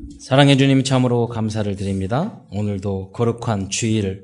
사랑해 주님 참으로 감사를 드립니다. 오늘도 거룩한 주일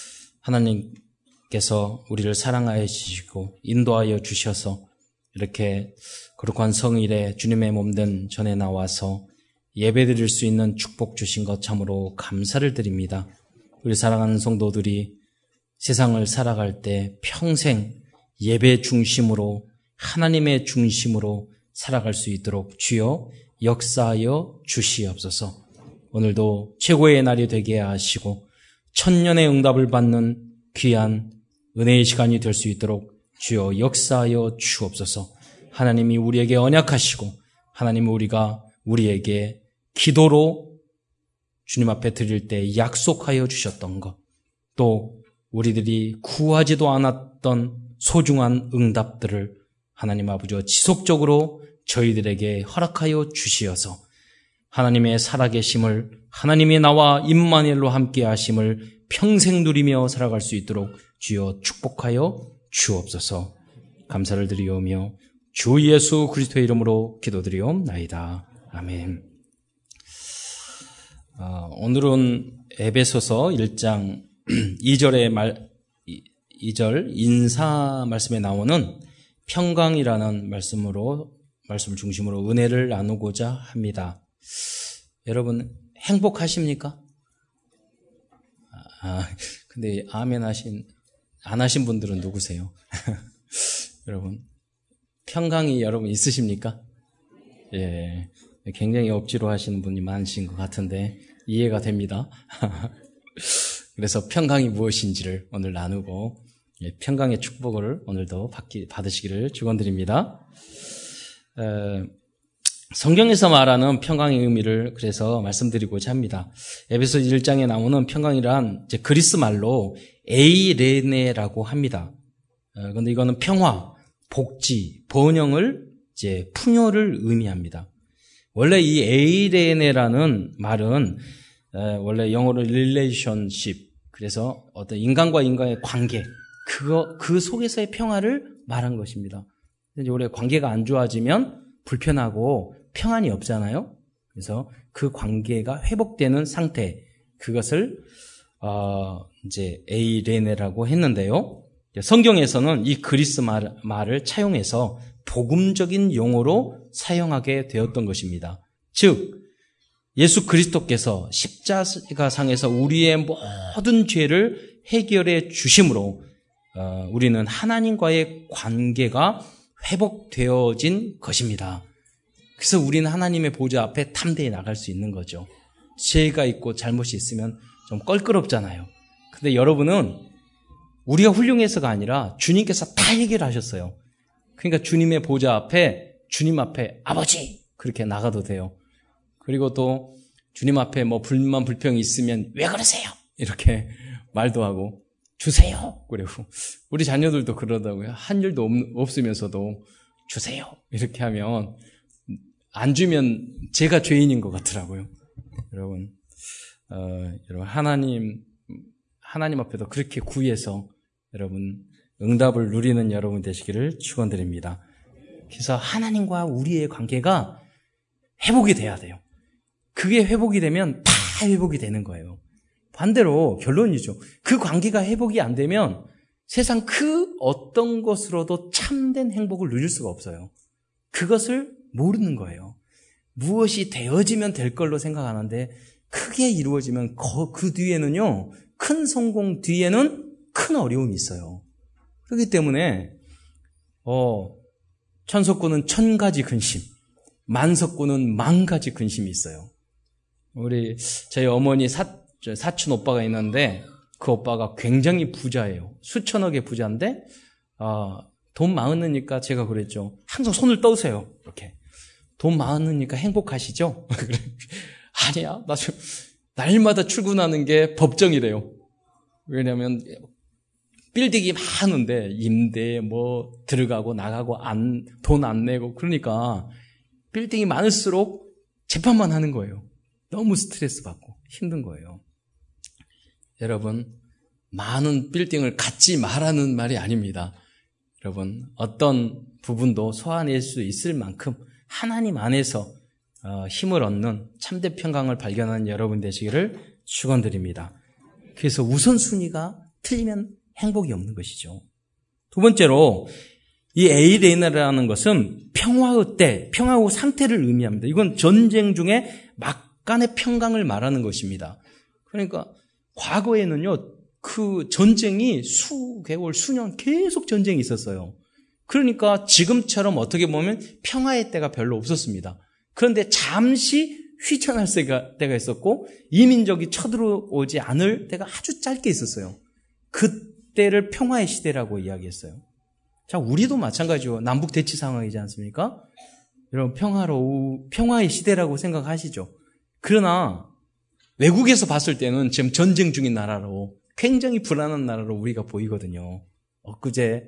하나님께서 우리를 사랑하여 주시고 인도하여 주셔서 이렇게 거룩한 성일에 주님의 몸된 전에 나와서 예배드릴 수 있는 축복 주신 것 참으로 감사를 드립니다. 우리 사랑하는 성도들이 세상을 살아갈 때 평생 예배 중심으로 하나님의 중심으로 살아갈 수 있도록 주여 역사하여 주시옵소서. 오늘도 최고의 날이 되게 하시고 천년의 응답을 받는 귀한 은혜의 시간이 될 수 있도록 주여 역사하여 주옵소서. 하나님이 우리에게 언약하시고 하나님 우리가 우리에게 기도로 주님 앞에 드릴 때 약속하여 주셨던 것, 또 우리들이 구하지도 않았던 소중한 응답들을 하나님 아버지와 지속적으로 저희들에게 허락하여 주시어서 하나님의 살아계심을, 하나님이 나와 임마누엘로 함께 하심을 평생 누리며 살아갈 수 있도록 주여 축복하여 주옵소서. 감사를 드리오며 주 예수 그리스도의 이름으로 기도드리옵나이다. 아멘. 오늘은 에베소서 1장 2절 인사 말씀에 나오는 평강이라는 말씀을 중심으로 은혜를 나누고자 합니다. 여러분 행복하십니까? 근데 아멘 안 하신 분들은 누구세요? 여러분 평강이 여러분 있으십니까? 예, 굉장히 억지로 하시는 분이 많으신 것 같은데 이해가 됩니다. 그래서 평강이 무엇인지를 오늘 나누고 평강의 축복을 오늘도 받으시기를 축원드립니다. 성경에서 말하는 평강의 의미를 그래서 말씀드리고자 합니다. 에베소 1장에 나오는 평강이란 이제 그리스 말로 에이레네라고 합니다. 그런데 이거는 평화, 복지, 번영을 이제 풍요를 의미합니다. 원래 이 에이레네라는 말은 원래 영어로 relationship, 그래서 어떤 인간과 인간의 관계, 그 속에서의 평화를 말한 것입니다. 이제 원래 관계가 안 좋아지면 불편하고 평안이 없잖아요. 그래서 그 관계가 회복되는 상태, 그것을 이제 에이레네라고 했는데요. 성경에서는 이 그리스 말을 차용해서 복음적인 용어로 사용하게 되었던 것입니다. 즉 예수 그리스도께서 십자가상에서 우리의 모든 죄를 해결해 주심으로 우리는 하나님과의 관계가 회복되어진 것입니다. 그래서 우리는 하나님의 보좌 앞에 담대히 나갈 수 있는 거죠. 죄가 있고 잘못이 있으면 좀 껄끄럽잖아요. 근데 여러분은 우리가 훌륭해서가 아니라 주님께서 다 해결하셨어요. 그러니까 주님의 보좌 앞에, 주님 앞에 아버지 그렇게 나가도 돼요. 그리고 또 주님 앞에 뭐 불만 불평이 있으면 왜 그러세요? 이렇게 말도 하고 주세요. 그리고 우리 자녀들도 그러더라고요. 한 일도 없으면서도 주세요. 이렇게 하면 안 주면 제가 죄인인 것 같더라고요. 여러분, 하나님 앞에도 그렇게 구해서 여러분 응답을 누리는 여러분 되시기를 축원드립니다. 그래서 하나님과 우리의 관계가 회복이 돼야 돼요. 그게 회복이 되면 다 회복이 되는 거예요. 반대로 결론이죠. 그 관계가 회복이 안 되면 세상 그 어떤 것으로도 참된 행복을 누릴 수가 없어요. 그것을 모르는 거예요. 무엇이 되어지면 될 걸로 생각하는데 크게 이루어지면 그 뒤에는요, 큰 성공 뒤에는 큰 어려움이 있어요. 그렇기 때문에 천석구는 1000가지 근심, 만석구는 10,000가지 근심이 있어요. 저희 어머니 사촌 오빠가 있는데 그 오빠가 굉장히 부자예요. 수천억의 부자인데 돈 많으니까 제가 그랬죠. 항상 손을 떠세요. 이렇게. 돈 많으니까 행복하시죠? 아니야. 나 날마다 출근하는 게 법정이래요. 왜냐하면 빌딩이 많은데 임대 뭐 들어가고 나가고 돈 안 내고 그러니까 빌딩이 많을수록 재판만 하는 거예요. 너무 스트레스 받고 힘든 거예요. 여러분, 많은 빌딩을 갖지 말라는 말이 아닙니다. 여러분, 어떤 부분도 소화낼 수 있을 만큼 하나님 안에서 힘을 얻는 참된 평강을 발견하는 여러분 되시기를 축원드립니다. 그래서 우선순위가 틀리면 행복이 없는 것이죠. 두 번째로 이 에이레나라는 것은 평화의 때, 평화의 상태를 의미합니다. 이건 전쟁 중에 막간의 평강을 말하는 것입니다. 그러니까 과거에는요, 그 전쟁이 수개월, 수년 계속 전쟁이 있었어요. 그러니까 지금처럼 어떻게 보면 평화의 때가 별로 없었습니다. 그런데 잠시 휘청할 때가 있었고 이민족이 쳐들어오지 않을 때가 아주 짧게 있었어요. 그때를 평화의 시대라고 이야기했어요. 자, 우리도 마찬가지죠. 남북 대치 상황이지 않습니까? 여러분, 평화의 시대라고 생각하시죠. 그러나 외국에서 봤을 때는 지금 전쟁 중인 나라로, 굉장히 불안한 나라로 우리가 보이거든요. 엊그제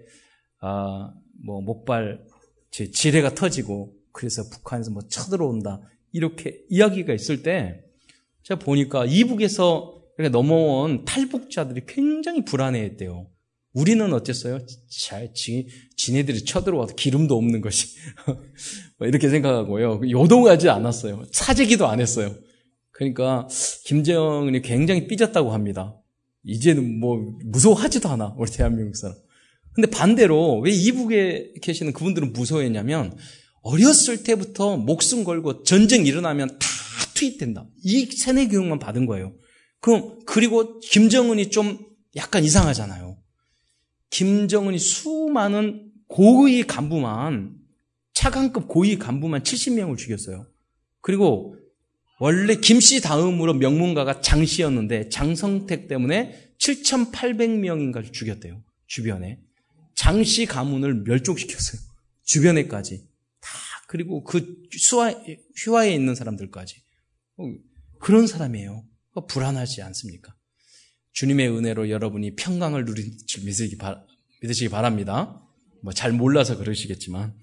목발 지뢰가 터지고 그래서 북한에서 쳐들어온다 이렇게 이야기가 있을 때 제가 보니까 이북에서 넘어온 탈북자들이 굉장히 불안해했대요. 우리는 어땠어요? 지네들이 쳐들어와서 기름도 없는 것이 이렇게 생각하고요. 요동하지 않았어요. 사재기도 안 했어요. 그러니까 김정은이 굉장히 삐졌다고 합니다. 이제는 무서워하지도 않아, 우리 대한민국 사람. 근데 반대로 왜 이북에 계시는 그분들은 무서워했냐면 어렸을 때부터 목숨 걸고 전쟁 일어나면 다 투입된다. 이 세뇌 교육만 받은 거예요. 그리고 김정은이 좀 약간 이상하잖아요. 김정은이 수많은 고위 간부만, 차관급 고위 간부만 70명을 죽였어요. 그리고 원래 김씨 다음으로 명문가가 장씨였는데 장성택 때문에 7,800명인가를 죽였대요. 주변에. 장씨 가문을 멸종시켰어요. 주변에까지. 다, 그리고 그 휘하에 있는 사람들까지. 그런 사람이에요. 불안하지 않습니까? 주님의 은혜로 여러분이 평강을 누릴 줄 믿으시기 바랍니다. 잘 몰라서 그러시겠지만.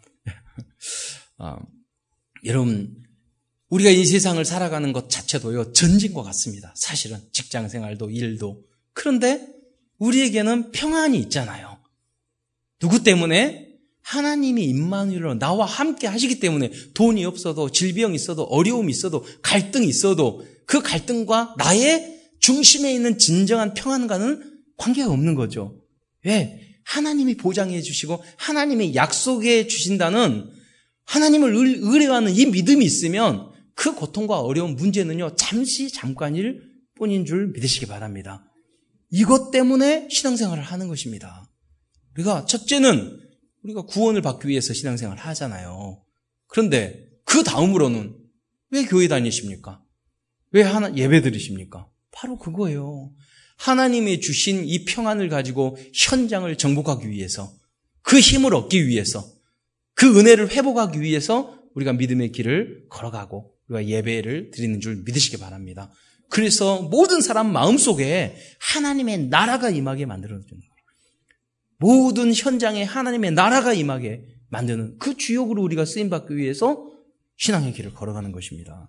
여러분, 우리가 이 세상을 살아가는 것 자체도요, 전쟁과 같습니다. 사실은 직장 생활도 일도. 그런데 우리에게는 평안이 있잖아요. 누구 때문에? 하나님이 임마누엘로 나와 함께 하시기 때문에 돈이 없어도 질병이 있어도 어려움이 있어도 갈등이 있어도 그 갈등과 나의 중심에 있는 진정한 평안과는 관계가 없는 거죠. 왜? 하나님이 보장해 주시고 하나님이 약속해 주신다는 하나님을 의뢰하는 이 믿음이 있으면 그 고통과 어려운 문제는요, 잠깐일 뿐인 줄 믿으시기 바랍니다. 이것 때문에 신앙생활을 하는 것입니다. 첫째는 우리가 구원을 받기 위해서 신앙생활을 하잖아요. 그런데 그 다음으로는 왜 교회 다니십니까? 왜 예배 드리십니까? 바로 그거예요. 하나님이 주신 이 평안을 가지고 현장을 정복하기 위해서, 그 힘을 얻기 위해서, 그 은혜를 회복하기 위해서 우리가 믿음의 길을 걸어가고 우리가 예배를 드리는 줄 믿으시기 바랍니다. 그래서 모든 사람 마음속에 하나님의 나라가 임하게 만들어주는 거예요. 모든 현장에 하나님의 나라가 임하게 만드는 그 주역으로 우리가 쓰임받기 위해서 신앙의 길을 걸어가는 것입니다.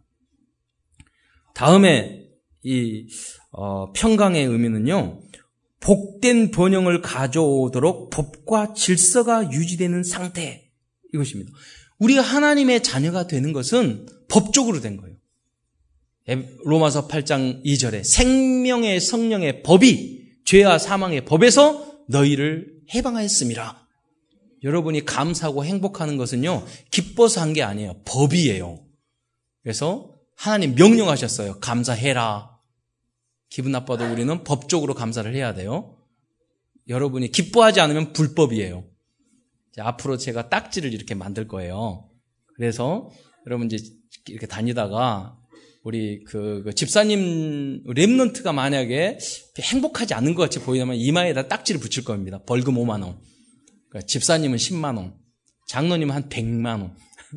다음에 이 평강의 의미는요, 복된 번영을 가져오도록 법과 질서가 유지되는 상태, 이것입니다. 우리가 하나님의 자녀가 되는 것은 법적으로 된 거예요. 로마서 8장 2절에 생명의 성령의 법이 죄와 사망의 법에서 너희를 해방하였음이라. 여러분이 감사하고 행복하는 것은요, 기뻐서 한 게 아니에요. 법이에요. 그래서 하나님 명령하셨어요. 감사해라. 기분 나빠도 우리는 법적으로 감사를 해야 돼요. 여러분이 기뻐하지 않으면 불법이에요. 앞으로 제가 딱지를 이렇게 만들 거예요. 그래서 여러분 이제 이렇게 다니다가 우리 그 집사님 렘넌트가 만약에 행복하지 않은 것 같이 보이면 이마에다 딱지를 붙일 겁니다. 벌금 5만 원. 그러니까 집사님은 10만 원. 장로님은 한 100만 원.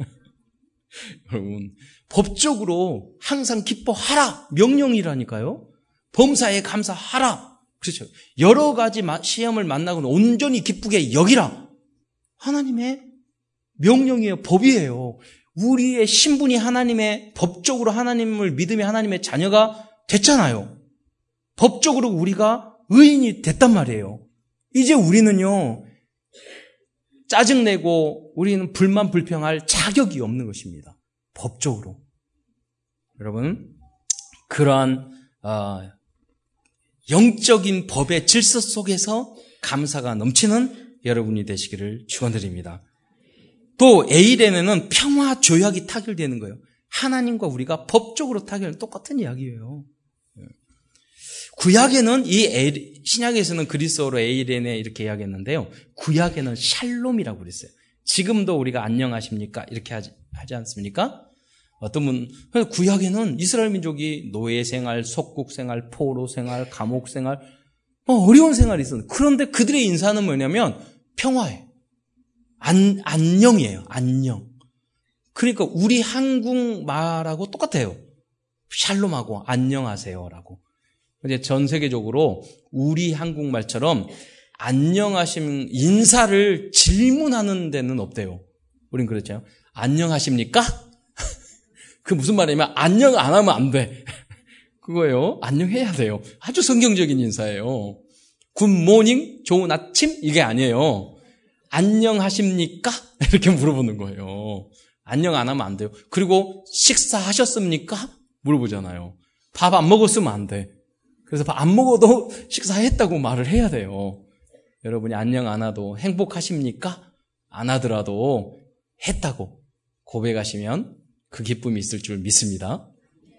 여러분, 법적으로 항상 기뻐하라. 명령이라니까요. 범사에 감사하라. 그렇죠. 여러 가지 시험을 만나고는 온전히 기쁘게 여기라. 하나님의 명령이에요. 법이에요. 우리의 신분이 하나님의, 법적으로 하나님을 믿으며 하나님의 자녀가 됐잖아요. 법적으로 우리가 의인이 됐단 말이에요. 이제 우리는요, 짜증내고 우리는 불만 불평할 자격이 없는 것입니다. 법적으로. 여러분, 그러한 영적인 법의 질서 속에서 감사가 넘치는 여러분이 되시기를 축원드립니다. 또 에이레네는 평화 조약이 타결되는 거예요. 하나님과 우리가 법적으로 타결하는 똑같은 이야기예요. 구약에는 신약에서는 그리스어로 에이레네 이렇게 이야기했는데요. 구약에는 샬롬이라고 그랬어요. 지금도 우리가 안녕하십니까? 이렇게 하지 않습니까? 어떤 분, 구약에는 이스라엘 민족이 노예 생활, 속국 생활, 포로 생활, 감옥 생활, 어려운 생활이 있었는데, 그런데 그들의 인사는 뭐냐면 평화예요. 안녕이에요. 안녕. 그러니까 우리 한국말하고 똑같아요. 샬롬하고 안녕하세요라고. 이제 전 세계적으로 우리 한국말처럼 안녕하심 인사를 질문하는 데는 없대요. 우린 그렇죠. 안녕하십니까? 그 무슨 말이냐면 안녕 안 하면 안 돼. 그거예요. 안녕해야 돼요. 아주 성경적인 인사예요. 굿모닝, 좋은 아침 이게 아니에요. 안녕하십니까? 이렇게 물어보는 거예요. 안녕 안 하면 안 돼요. 그리고 식사하셨습니까? 물어보잖아요. 밥 안 먹었으면 안 돼. 그래서 밥 안 먹어도 식사했다고 말을 해야 돼요. 여러분이 안녕 안 하도 행복하십니까? 안 하더라도 했다고 고백하시면 그 기쁨이 있을 줄 믿습니다.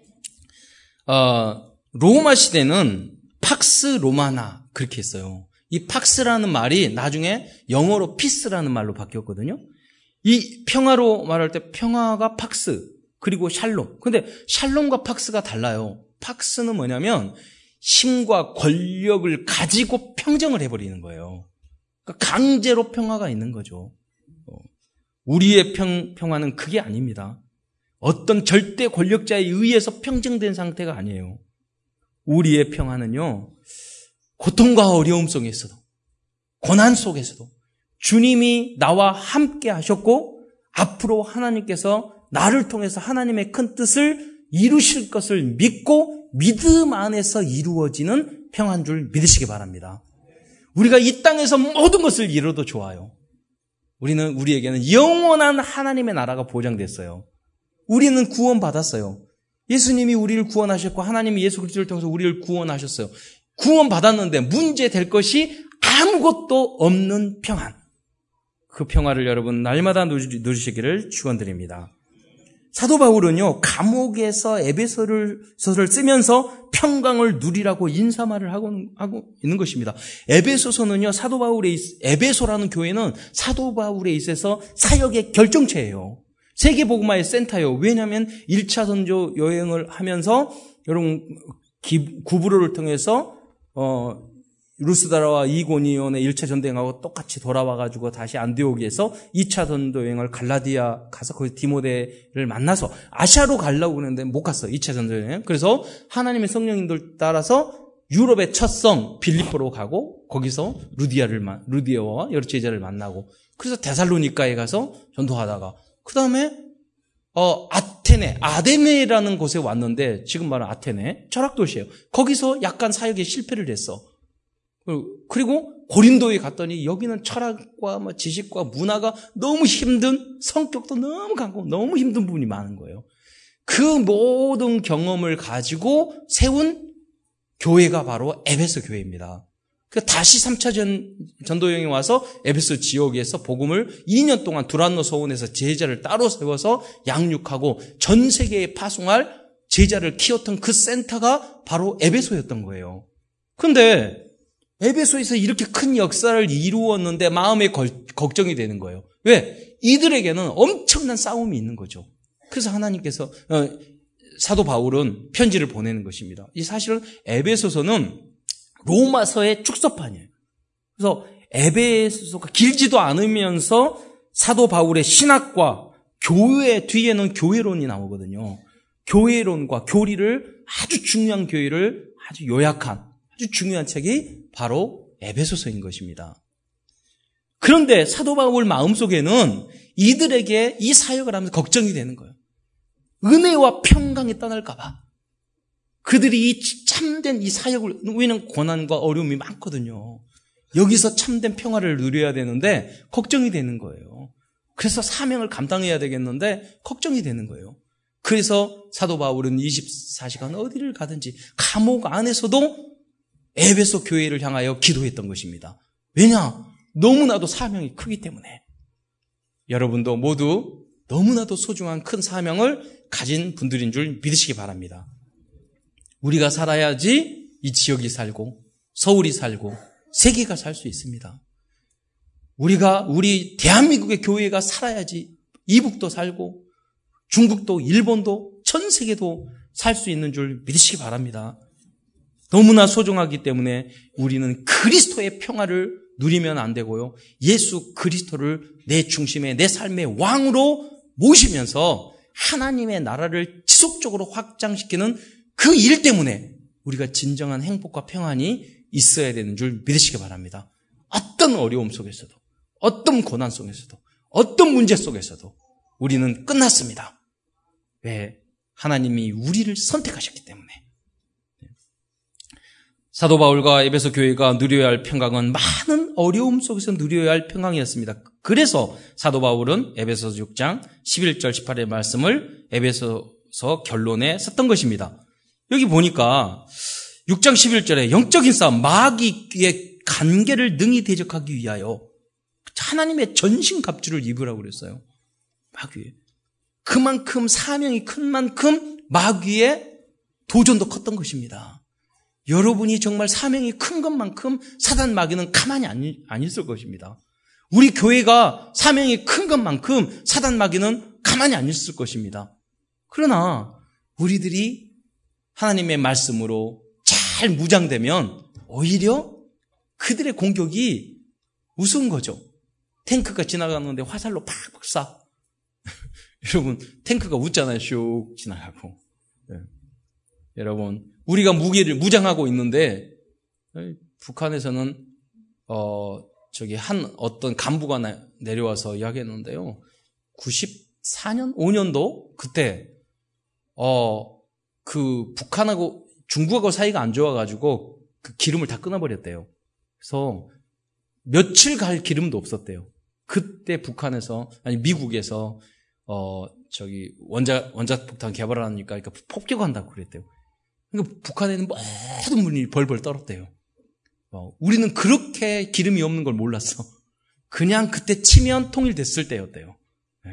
로마 시대는 팍스 로마나 그렇게 했어요. 이 팍스라는 말이 나중에 영어로 피스라는 말로 바뀌었거든요. 이 평화로 말할 때 평화가 팍스 그리고 샬롬. 근데 샬롬과 팍스가 달라요. 팍스는 뭐냐면 힘과 권력을 가지고 평정을 해버리는 거예요. 그러니까 강제로 평화가 있는 거죠. 우리의 평화는 그게 아닙니다. 어떤 절대 권력자에 의해서 평정된 상태가 아니에요. 우리의 평화는요, 고통과 어려움 속에서도, 고난 속에서도 주님이 나와 함께 하셨고, 앞으로 하나님께서 나를 통해서 하나님의 큰 뜻을 이루실 것을 믿고 믿음 안에서 이루어지는 평화인 줄 믿으시기 바랍니다. 우리가 이 땅에서 모든 것을 이뤄도 좋아요. 우리에게는 영원한 하나님의 나라가 보장됐어요. 우리는 구원받았어요. 예수님이 우리를 구원하셨고 하나님이 예수 그리스도를 통해서 우리를 구원하셨어요. 구원받았는데 문제될 것이 아무것도 없는 평안. 그 평화를 여러분 날마다 누리시기를 축원드립니다. 사도 바울은요, 감옥에서 에베소서를 쓰면서 평강을 누리라고 인사말을 하고 있는 것입니다. 에베소서는요, 에베소라는 교회는 사도 바울에 있어서 사역의 결정체예요. 세계복음화의 센터예요. 왜냐하면 1차 선조 여행을 하면서 여러분 구브로를 통해서 루스드라와 이고니온의 1차 전쟁하고 똑같이 돌아와가지고 다시 안디옥에서 2차 전도 여행을 갈라디아 가서 거기 디모데를 만나서 아시아로 가려고 그랬는데 못 갔어요. 2차 전도 여행. 그래서 하나님의 성령님들 따라서 유럽의 첫 성 빌립보로 가고 거기서 루디아와 여러 제자를 만나고 그래서 데살로니가에 가서 전도하다가 그 다음에 아데네라는 곳에 왔는데 지금 말하는 아테네 철학도시예요. 거기서 약간 사역에 실패를 했어. 그리고 고린도에 갔더니 여기는 철학과 지식과 문화가 너무 힘든, 성격도 너무 강하고 너무 힘든 부분이 많은 거예요. 그 모든 경험을 가지고 세운 교회가 바로 에베소 교회입니다. 다시 3차 전도여행에 와서 에베소 지역에서 복음을 2년 동안 두란노 소원에서 제자를 따로 세워서 양육하고 전 세계에 파송할 제자를 키웠던 그 센터가 바로 에베소였던 거예요. 그런데 에베소에서 이렇게 큰 역사를 이루었는데 마음에 걱정이 되는 거예요. 왜? 이들에게는 엄청난 싸움이 있는 거죠. 그래서 하나님께서 사도 바울은 편지를 보내는 것입니다. 이 사실은 에베소서는 로마서의 축소판이에요. 그래서 에베소서가 길지도 않으면서 사도 바울의 신학과 교회 뒤에는 교회론이 나오거든요. 교회론과 교리를 아주 중요한 교회를 아주 요약한 아주 중요한 책이 바로 에베소서인 것입니다. 그런데 사도 바울 마음속에는 이들에게 이 사역을 하면서 걱정이 되는 거예요. 은혜와 평강이 떠날까 봐. 그들이 이 참된 이 사역을, 왜냐하면 고난과 어려움이 많거든요. 여기서 참된 평화를 누려야 되는데 걱정이 되는 거예요. 그래서 사명을 감당해야 되겠는데 걱정이 되는 거예요. 그래서 사도 바울은 24시간 어디를 가든지 감옥 안에서도 에베소 교회를 향하여 기도했던 것입니다. 왜냐? 너무나도 사명이 크기 때문에. 여러분도 모두 너무나도 소중한 큰 사명을 가진 분들인 줄 믿으시기 바랍니다. 우리가 살아야지 이 지역이 살고 서울이 살고 세계가 살 수 있습니다. 우리 대한민국의 교회가 살아야지 이북도 살고 중국도 일본도 전 세계도 살 수 있는 줄 믿으시기 바랍니다. 너무나 소중하기 때문에 우리는 그리스도의 평화를 누리면 안 되고요. 예수 그리스도를 내 중심에 내 삶의 왕으로 모시면서 하나님의 나라를 지속적으로 확장시키는 그 일 때문에 우리가 진정한 행복과 평안이 있어야 되는 줄 믿으시기 바랍니다. 어떤 어려움 속에서도, 어떤 고난 속에서도, 어떤 문제 속에서도 우리는 끝났습니다. 왜? 하나님이 우리를 선택하셨기 때문에. 사도 바울과 에베소 교회가 누려야 할 평강은 많은 어려움 속에서 누려야 할 평강이었습니다. 그래서 사도 바울은 에베소 6장 11절 18의 말씀을 에베소서 결론에 썼던 것입니다. 여기 보니까 6장 11절에 영적인 싸움, 마귀의 간계를 능히 대적하기 위하여 하나님의 전신갑주를 입으라고 그랬어요. 마귀. 그만큼 사명이 큰 만큼 마귀의 도전도 컸던 것입니다. 여러분이 정말 사명이 큰 것만큼 사단 마귀는 가만히 안 있을 것입니다. 우리 교회가 사명이 큰 것만큼 사단 마귀는 가만히 안 있을 것입니다. 그러나 우리들이 하나님의 말씀으로 잘 무장되면 오히려 그들의 공격이 우스운 거죠. 탱크가 지나가는데 화살로 팍팍 쏴. 여러분, 탱크가 웃잖아요. 슉 지나가고. 네. 여러분, 우리가 무장하고 있는데 북한에서는 어떤 간부가 내려와서 이야기했는데요. 94년, 5년도 그때 그 북한하고 중국하고 사이가 안 좋아가지고 그 기름을 다 끊어버렸대요. 그래서 며칠 갈 기름도 없었대요. 그때 북한에서 미국에서 원자폭탄 개발하니까 폭격한다고 그랬대요. 그러니까 북한에는 모든 문이 벌벌 떨었대요. 우리는 그렇게 기름이 없는 걸 몰랐어. 그냥 그때 치면 통일됐을 때였대요. 네.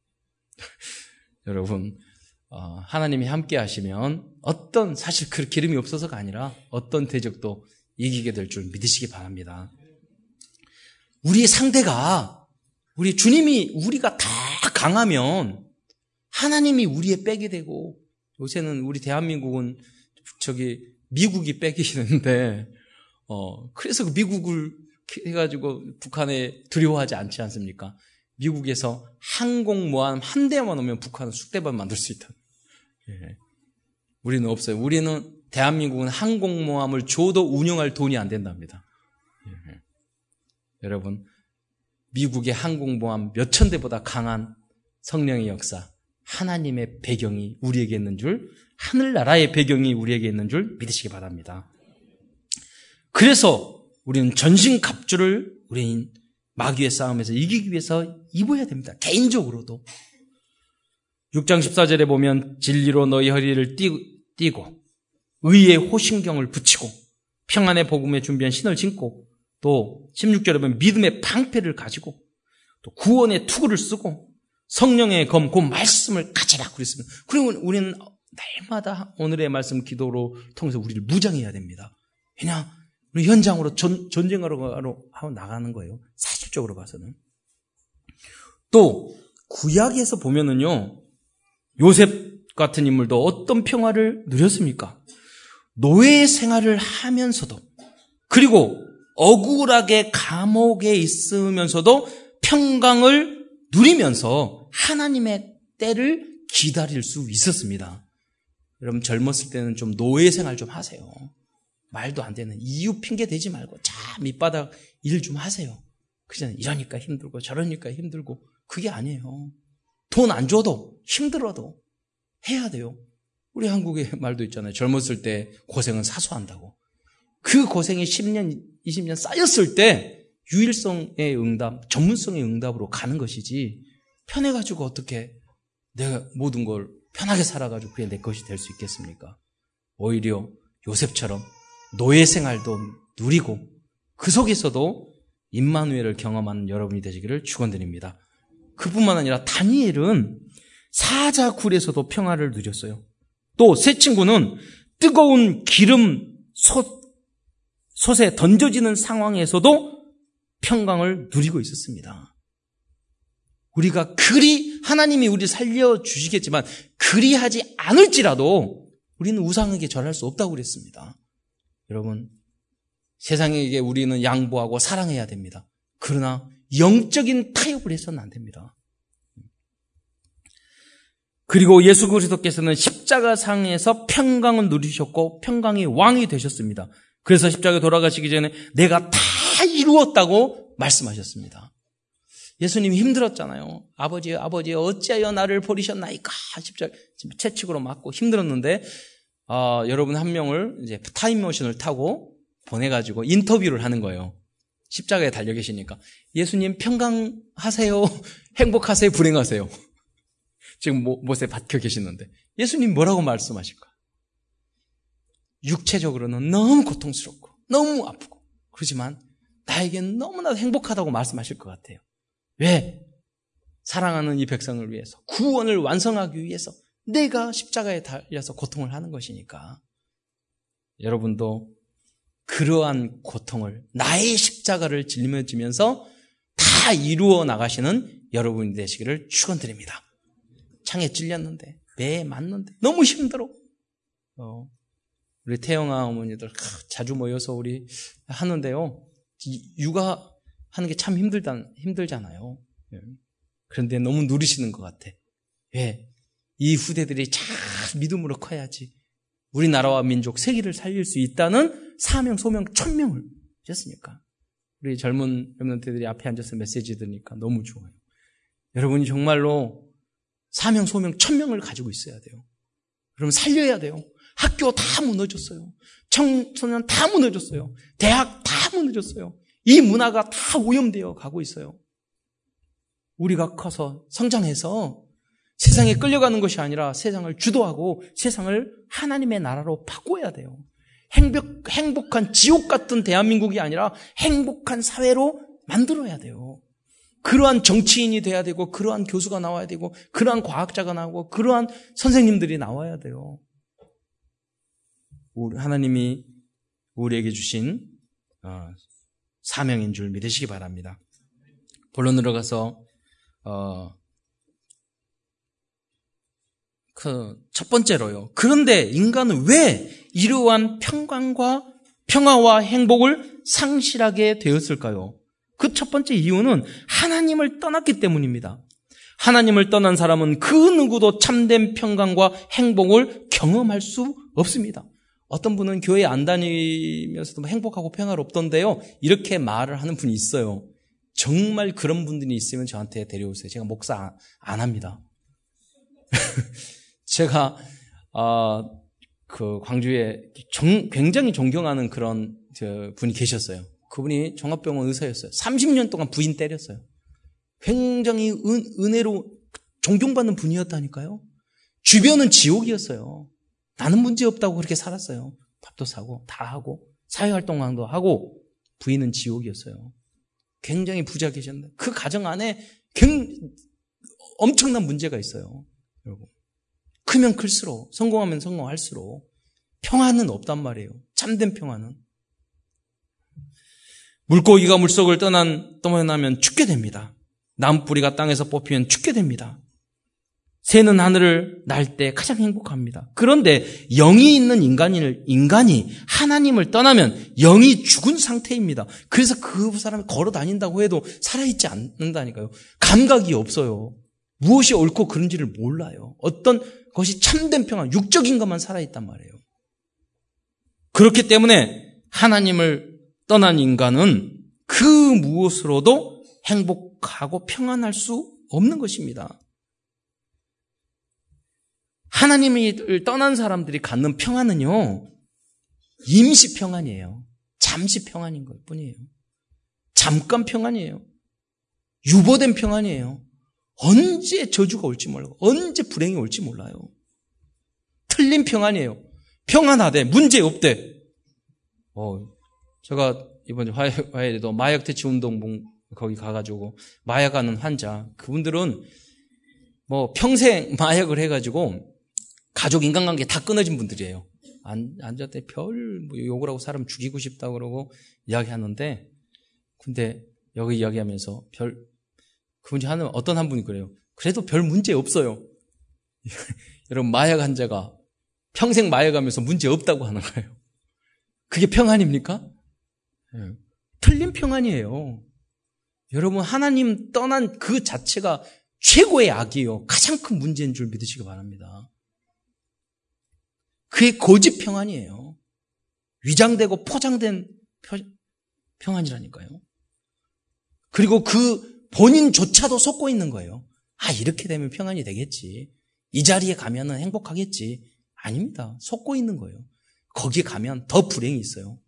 여러분, 하나님이 함께 하시면 사실 그 기름이 없어서가 아니라 어떤 대적도 이기게 될 줄 믿으시기 바랍니다. 우리의 상대가 우리 주님이 우리가 다 강하면 하나님이 우리의 백이 되고, 요새는 우리 대한민국은 미국이 백이 되는데 그래서 그 미국을 해가지고 북한에 두려워하지 않지 않습니까? 미국에서 항공모함 한 대만 오면 북한은 쑥대밭 만들 수 있다. 예. 우리는 없어요. 대한민국은 항공모함을 줘도 운영할 돈이 안 된답니다. 예. 여러분, 미국의 항공모함 몇천 대보다 강한 성령의 역사, 하나님의 배경이 우리에게 있는 줄, 하늘나라의 배경이 우리에게 있는 줄 믿으시기 바랍니다. 그래서 우리는 전신갑주를 우리는 마귀의 싸움에서 이기기 위해서 입어야 됩니다. 개인적으로도. 6장 14절에 보면 진리로 너희 허리를 띠고 의의 호심경을 붙이고 평안의 복음에 준비한 신을 신고, 또 16절에 보면 믿음의 방패를 가지고 또 구원의 투구를 쓰고 성령의 검, 그 말씀을 가지라 그랬습니다. 그러면 우리는 날마다 오늘의 말씀 기도로 통해서 우리를 무장해야 됩니다. 왜냐? 우리 현장으로 전쟁하러 하고 나가는 거예요. 사실적으로 봐서는. 또 구약에서 보면은요, 요셉 같은 인물도 어떤 평화를 누렸습니까? 노예 생활을 하면서도, 그리고 억울하게 감옥에 있으면서도 평강을 누리면서 하나님의 때를 기다릴 수 있었습니다. 여러분, 젊었을 때는 좀 노예 생활 좀 하세요. 말도 안 되는 이유 핑계 대지 말고 밑바닥 일 좀 하세요. 그냥 이러니까 힘들고 저러니까 힘들고, 그게 아니에요. 돈 안 줘도 힘들어도 해야 돼요. 우리 한국의 말도 있잖아요. 젊었을 때 고생은 사소한다고. 그 고생이 10년, 20년 쌓였을 때 유일성의 응답, 전문성의 응답으로 가는 것이지, 편해가지고 어떻게 내가 모든 걸 편하게 살아가지고 그게 내 것이 될 수 있겠습니까? 오히려 요셉처럼 노예 생활도 누리고 그 속에서도 임마누엘을 경험하는 여러분이 되시기를 축원드립니다. 그뿐만 아니라 다니엘은 사자굴에서도 평화를 누렸어요. 또 새 친구는 뜨거운 기름 솥에 던져지는 상황에서도 평강을 누리고 있었습니다. 우리가 하나님이 우리를 살려주시겠지만 그리하지 않을지라도 우리는 우상에게 절할 수 없다고 그랬습니다. 여러분, 세상에게 우리는 양보하고 사랑해야 됩니다. 그러나 영적인 타협을 해서는 안 됩니다. 그리고 예수 그리스도께서는 십자가상에서 평강을 누리셨고 평강의 왕이 되셨습니다. 그래서 십자가에 돌아가시기 전에 내가 다 이루었다고 말씀하셨습니다. 예수님이 힘들었잖아요. 아버지 어찌하여 나를 버리셨나이까? 십자가 채찍으로 맞고 힘들었는데 여러분 한 명을 이제 타임머신을 타고 보내가지고 인터뷰를 하는 거예요. 십자가에 달려 계시니까 예수님 평강하세요? 행복하세요? 불행하세요? 지금 못에 박혀 계시는데 예수님 뭐라고 말씀하실까? 육체적으로는 너무 고통스럽고 너무 아프고 그렇지만 나에겐 너무나 행복하다고 말씀하실 것 같아요. 왜? 사랑하는 이 백성을 위해서 구원을 완성하기 위해서 내가 십자가에 달려서 고통을 하는 것이니까 여러분도 그러한 고통을 나의 십자가를 짊어지면서 다 이루어 나가시는 여러분이 되시기를 축원드립니다. 창에 찔렸는데 배에 맞는데 너무 힘들어. 우리 태영아 어머니들 자주 모여서 우리 하는데요. 육아하는 게 참 힘들잖아요. 그런데 너무 누리시는 것 같아. 왜? 이 후대들이 잘 믿음으로 커야지 우리나라와 민족 세계를 살릴 수 있다는 사명, 소명, 천명을 하셨으니까. 우리 젊은 렘넌트들이 앞에 앉아서 메시지 들으니까 너무 좋아요. 여러분이 정말로 사명, 소명, 천명을 가지고 있어야 돼요. 그럼 살려야 돼요. 학교 다 무너졌어요. 청소년 다 무너졌어요. 대학 다 무너졌어요. 이 문화가 다 오염되어 가고 있어요. 우리가 커서 성장해서 세상에 끌려가는 것이 아니라 세상을 주도하고 세상을 하나님의 나라로 바꿔야 돼요. 행복한 지옥 같은 대한민국이 아니라 행복한 사회로 만들어야 돼요. 그러한 정치인이 돼야 되고 그러한 교수가 나와야 되고 그러한 과학자가 나오고 그러한 선생님들이 나와야 돼요. 하나님이 우리에게 주신 사명인 줄 믿으시기 바랍니다. 본론으로 가서 첫 번째로요. 그런데 인간은 왜 이러한 평화와 행복을 상실하게 되었을까요? 그 첫 번째 이유는 하나님을 떠났기 때문입니다. 하나님을 떠난 사람은 그 누구도 참된 평강과 행복을 경험할 수 없습니다. 어떤 분은 교회 안 다니면서도 행복하고 평화롭던데요. 이렇게 말을 하는 분이 있어요. 정말 그런 분들이 있으면 저한테 데려오세요. 제가 목사 안 합니다. 제가 그 광주에 굉장히 존경하는 그런 분이 계셨어요. 그분이 종합병원 의사였어요. 30년 동안 부인 때렸어요. 굉장히 은혜로 존경받는 분이었다니까요. 주변은 지옥이었어요. 나는 문제없다고 그렇게 살았어요. 밥도 사고 다 하고 사회활동도 하고 부인은 지옥이었어요. 굉장히 부자 계셨는데 그 가정 안에 엄청난 문제가 있어요. 여러분. 크면 클수록 성공하면 성공할수록 평화는 없단 말이에요. 참된 평화는. 물고기가 물속을 떠나면 죽게 됩니다. 나무뿌리가 땅에서 뽑히면 죽게 됩니다. 새는 하늘을 날 때 가장 행복합니다. 그런데 영이 있는 인간이 하나님을 떠나면 영이 죽은 상태입니다. 그래서 그 사람이 걸어 다닌다고 해도 살아있지 않는다니까요. 감각이 없어요. 무엇이 옳고 그른지를 몰라요. 어떤 것이 참된 평화, 육적인 것만 살아있단 말이에요. 그렇기 때문에 하나님을 떠난 인간은 그 무엇으로도 행복하고 평안할 수 없는 것입니다. 하나님을 떠난 사람들이 갖는 평안은요, 임시 평안이에요. 잠시 평안인 것 뿐이에요. 잠깐 평안이에요. 유보된 평안이에요. 언제 저주가 올지 몰라요. 언제 불행이 올지 몰라요. 틀린 평안이에요. 평안하대. 문제 없대. 제가 이번에 화요일에도 마약 퇴치 운동 거기 가가지고 마약하는 환자, 그분들은 뭐 평생 마약을 해가지고 가족 인간관계 다 끊어진 분들이에요. 앉았대 별 욕을 하고 사람 죽이고 싶다 그러고 이야기하는데, 근데 여기 이야기하면서 그분이 어떤 한 분이 그래요. 그래도 별 문제 없어요. 여러분, 마약 환자가 평생 마약하면서 문제 없다고 하는 거예요. 그게 평안입니까? 틀린 평안이에요. 여러분, 하나님 떠난 그 자체가 최고의 악이에요. 가장 큰 문제인 줄 믿으시기 바랍니다. 그게 거짓 평안이에요. 위장되고 포장된 평안이라니까요. 그리고 그 본인조차도 속고 있는 거예요. 이렇게 되면 평안이 되겠지. 이 자리에 가면은 행복하겠지. 아닙니다. 속고 있는 거예요. 거기 가면 더 불행이 있어요.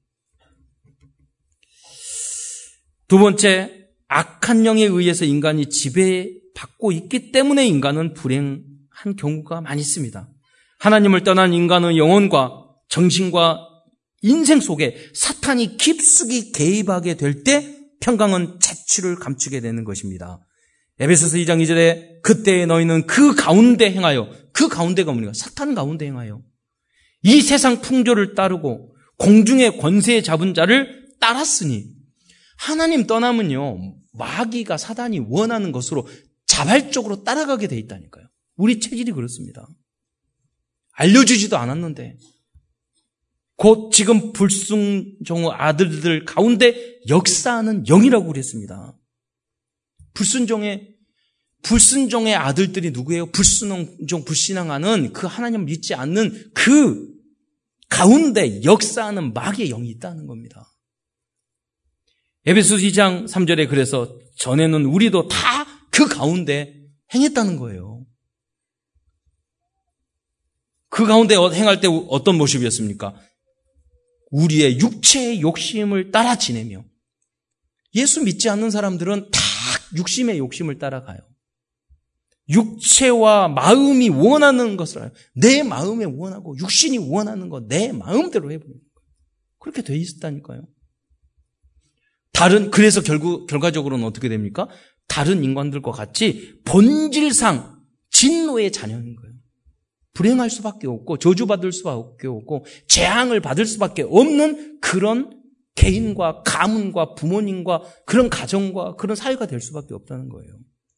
두 번째, 악한 영에 의해서 인간이 지배받고 있기 때문에 인간은 불행한 경우가 많이 있습니다. 하나님을 떠난 인간의 영혼과 정신과 인생 속에 사탄이 깊숙이 개입하게 될 때 평강은 자취를 감추게 되는 것입니다. 에베소서 2장 2절에 그때에 너희는 그 가운데 행하여, 그 가운데가 뭡니까? 사탄 가운데 행하여 이 세상 풍조를 따르고 공중의 권세 잡은 자를 따랐으니, 하나님 떠나면요, 마귀가 사단이 원하는 것으로 자발적으로 따라가게 돼 있다니까요. 우리 체질이 그렇습니다. 알려주지도 않았는데 곧 지금 불순종의 아들들 가운데 역사하는 영이라고 그랬습니다. 불순종의 아들들이 누구예요? 불신앙하는 그 하나님을 믿지 않는 그 가운데 역사하는 마귀의 영이 있다는 겁니다. 에베소서 2장 3절에 그래서 전에는 우리도 다 그 가운데 행했다는 거예요. 그 가운데 행할 때 어떤 모습이었습니까? 우리의 육체의 욕심을 따라 지내며, 예수 믿지 않는 사람들은 다 육심의 욕심을 따라가요. 육체와 마음이 원하는 것을 내 마음에 원하고 육신이 원하는 거 내 마음대로 해버리는 거예요. 그렇게 돼 있었다니까요. 그래서 결과적으로는 어떻게 됩니까? 다른 인간들과 같이 본질상 진노의 자녀인 거예요. 불행할 수밖에 없고 저주받을 수밖에 없고 재앙을 받을 수밖에 없는 그런 개인과 가문과 부모님과 그런 가정과 그런 사회가 될 수밖에 없다는 거예요.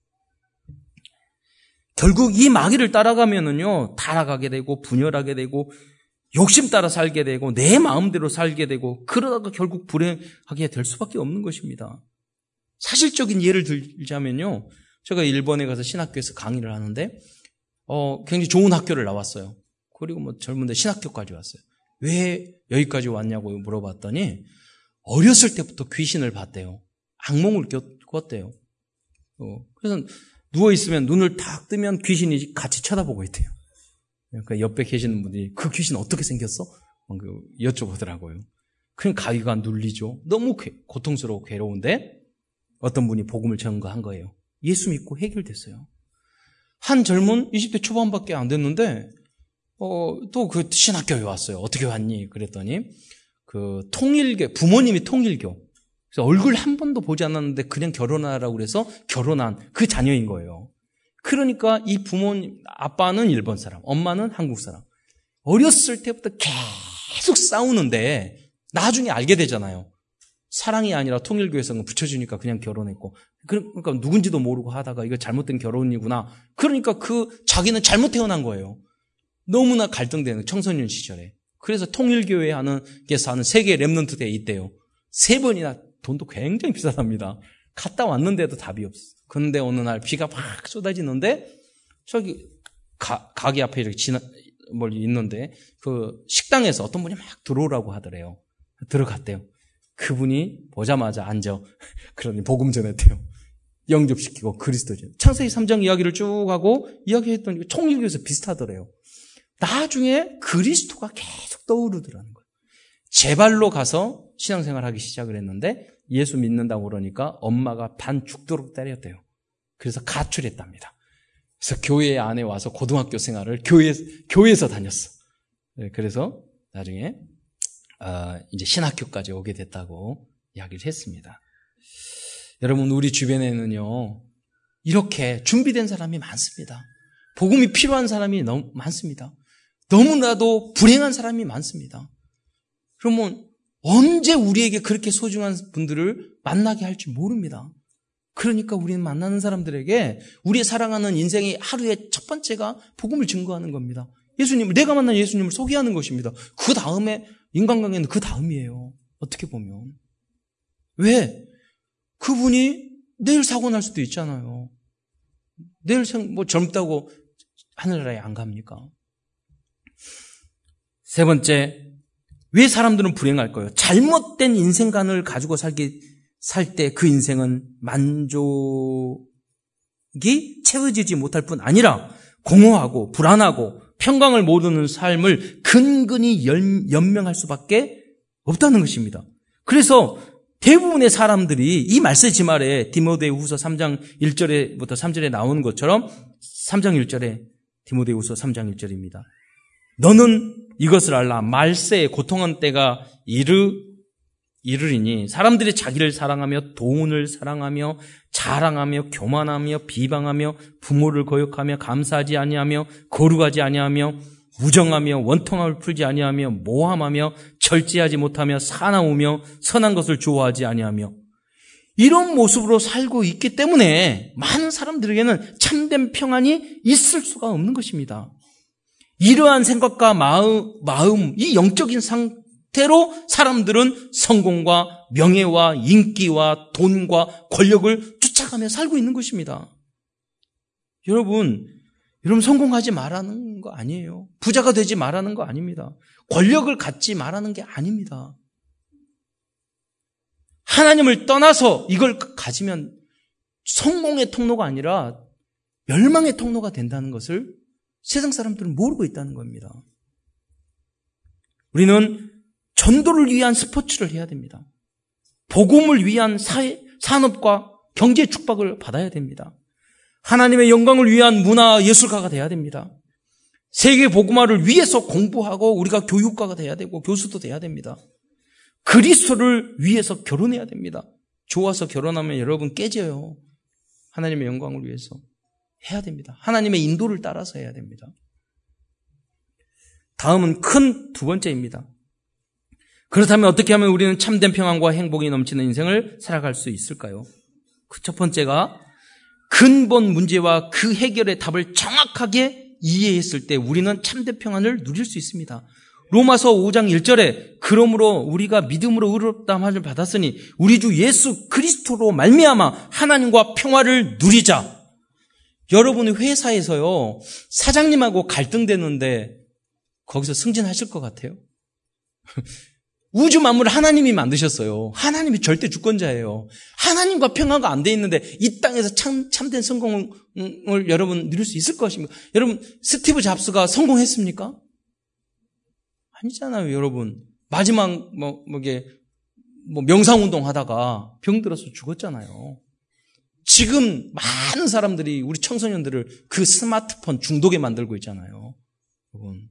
결국 이 마귀를 따라가면은요, 타락하게 되고 분열하게 되고 욕심 따라 살게 되고 내 마음대로 살게 되고 그러다가 결국 불행하게 될 수밖에 없는 것입니다. 사실적인 예를 들자면요, 제가 일본에 가서 신학교에서 강의를 하는데 굉장히 좋은 학교를 나왔어요. 그리고 젊은데 신학교까지 왔어요. 왜 여기까지 왔냐고 물어봤더니 어렸을 때부터 귀신을 봤대요. 악몽을 꿨대요. 그래서 누워있으면 눈을 딱 뜨면 귀신이 같이 쳐다보고 있대요. 그러니까 옆에 계시는 분들이 그 귀신 어떻게 생겼어? 여쭤보더라고요. 그냥 가위가 눌리죠. 너무 고통스러워 괴로운데 어떤 분이 복음을 전거한 거예요. 예수 믿고 해결됐어요. 한 젊은 20대 초반밖에 안 됐는데 또 그 신학교에 왔어요. 어떻게 왔니? 그랬더니 부모님이 통일교. 그래서 얼굴 한 번도 보지 않았는데 그냥 결혼하라고 그래서 결혼한 그 자녀인 거예요. 그러니까 이 아빠는 일본 사람, 엄마는 한국 사람. 어렸을 때부터 계속 싸우는데 나중에 알게 되잖아요. 사랑이 아니라 통일교에서는 붙여주니까 그냥 결혼했고, 그러니까 누군지도 모르고 하다가 이거 잘못된 결혼이구나. 그러니까 자기는 잘못 태어난 거예요. 너무나 갈등되는 청소년 시절에. 그래서 통일교회 께서 하는 세계 렘넌트 대회 있대요. 3번이나 돈도 굉장히 비싸답니다. 갔다 왔는데도 답이 없어. 그런데 어느 날 비가 막 쏟아지는데 저기 가게 앞에 이렇게 멀리 있는데 그 식당에서 어떤 분이 막 들어오라고 하더래요. 들어갔대요. 그분이 보자마자 앉아. 그러니 복음 전했대요. 영접시키고 그리스도죠. 창세기 3장 이야기를 쭉 하고 이야기했더니 통일교에서 비슷하더래요. 나중에 그리스도가 계속 떠오르더라는 거예요. 제 발로 가서 신앙생활 하기 시작을 했는데 예수 믿는다고 그러니까 엄마가 반 죽도록 때렸대요. 그래서 가출했답니다. 그래서 교회 안에 와서 고등학교 생활을 교회에서 다녔어. 그래서 나중에 이제 신학교까지 오게 됐다고 이야기를 했습니다. 여러분, 우리 주변에는요, 이렇게 준비된 사람이 많습니다. 복음이 필요한 사람이 너무 많습니다. 너무나도 불행한 사람이 많습니다. 그러면 언제 우리에게 그렇게 소중한 분들을 만나게 할지 모릅니다. 그러니까 우리는 만나는 사람들에게 우리의 사랑하는 인생의 하루의 첫 번째가 복음을 증거하는 겁니다. 예수님을, 내가 만난 예수님을 소개하는 것입니다. 그 다음에, 인간관계는 그 다음이에요. 어떻게 보면. 왜? 그분이 내일 사고 날 수도 있잖아요. 내일 젊다고 하늘나라에 안 갑니까? 세 번째, 왜 사람들은 불행할까요? 잘못된 인생관을 가지고 살 때 그 인생은 만족이 채워지지 못할 뿐 아니라 공허하고 불안하고 평강을 모르는 삶을 근근히 연명할 수밖에 없다는 것입니다. 그래서 대부분의 사람들이 이 말세지 말에 디모데후서 3장 1절부터 3절에 나오는 것처럼 3장 1절에 디모데후서 3장 1절입니다. 너는 이것을 알라. 말세에 고통한 때가 이르리니 사람들이 자기를 사랑하며 돈을 사랑하며 자랑하며 교만하며 비방하며 부모를 거역하며 감사하지 아니하며 거룩하지 아니하며 무정하며 원통함을 풀지 아니하며 모함하며 절제하지 못하며 사나우며 선한 것을 좋아하지 아니하며 이런 모습으로 살고 있기 때문에 많은 사람들에게는 참된 평안이 있을 수가 없는 것입니다. 이러한 생각과 마음, 이 영적인 상태로 사람들은 성공과 명예와 인기와 돈과 권력을 쫓아가며 살고 있는 것입니다. 여러분 성공하지 말라는 거 아니에요. 부자가 되지 말라는 거 아닙니다. 권력을 갖지 말라는 게 아닙니다. 하나님을 떠나서 이걸 가지면 성공의 통로가 아니라 멸망의 통로가 된다는 것을 세상 사람들은 모르고 있다는 겁니다. 우리는 전도를 위한 스포츠를 해야 됩니다. 복음을 위한 산업과 경제 축복을 받아야 됩니다. 하나님의 영광을 위한 문화 예술가가 돼야 됩니다. 세계 복음화를 위해서 공부하고 우리가 교육가가 돼야 되고 교수도 돼야 됩니다. 그리스도를 위해서 결혼해야 됩니다. 좋아서 결혼하면 여러분 깨져요. 하나님의 영광을 위해서 해야 됩니다. 하나님의 인도를 따라서 해야 됩니다. 다음은 큰 두 번째입니다. 그렇다면 어떻게 하면 우리는 참된 평안과 행복이 넘치는 인생을 살아갈 수 있을까요? 그 첫 번째가 근본 문제와 그 해결의 답을 정확하게 이해했을 때 우리는 참된 평안을 누릴 수 있습니다. 로마서 5장 1절에 그러므로 우리가 믿음으로 의롭다함을 받았으니 우리 주 예수 그리스도로 말미암아 하나님과 평화를 누리자. 여러분이 회사에서요 사장님하고 갈등되는데 거기서 승진하실 것 같아요? 우주 만물을 하나님이 만드셨어요. 하나님이 절대 주권자예요. 하나님과 평화가 안 돼 있는데 이 땅에서 참된 성공을 여러분 누릴 수 있을 것입니까? 여러분 스티브 잡스가 성공했습니까? 아니잖아요, 여러분. 마지막 명상운동 하다가 병들어서 죽었잖아요. 지금 많은 사람들이 우리 청소년들을 그 스마트폰 중독에 만들고 있잖아요. 여러분.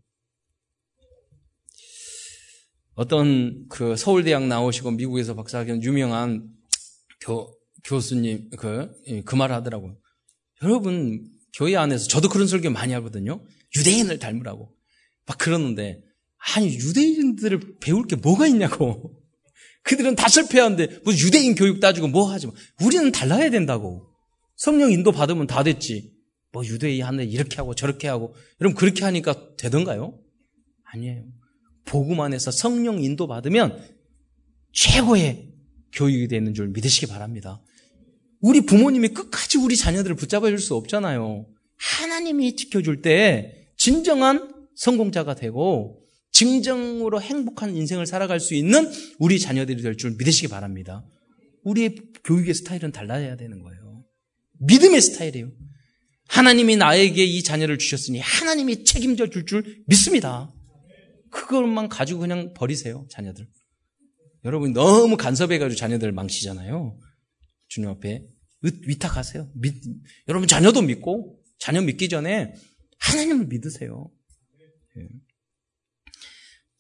어떤 그 서울대학 나오시고 미국에서 박사학위한 유명한 교수님 그 말을 하더라고요. 여러분 교회 안에서 저도 그런 설교 많이 하거든요. 유대인을 닮으라고 막 그러는데 아니 유대인들을 배울 게 뭐가 있냐고. 그들은 다 실패하는데 무슨 유대인 교육 따지고 뭐 하지 마. 우리는 달라야 된다고. 성령 인도 받으면 다 됐지. 뭐 유대인 하는데 이렇게 하고 저렇게 하고. 여러분 그렇게 하니까 되던가요? 아니에요. 복음 안에서 성령 인도 받으면 최고의 교육이 되는 줄 믿으시기 바랍니다. 우리 부모님이 끝까지 우리 자녀들을 붙잡아 줄 수 없잖아요. 하나님이 지켜줄 때 진정한 성공자가 되고 진정으로 행복한 인생을 살아갈 수 있는 우리 자녀들이 될 줄 믿으시기 바랍니다. 우리의 교육의 스타일은 달라야 되는 거예요. 믿음의 스타일이에요. 하나님이 나에게 이 자녀를 주셨으니 하나님이 책임져 줄 믿습니다. 그것만 가지고 그냥 버리세요, 자녀들. 여러분 너무 간섭해가지고 자녀들 망치잖아요. 주님 앞에 위탁하세요. 여러분 자녀도 믿고 자녀 믿기 전에 하나님을 믿으세요.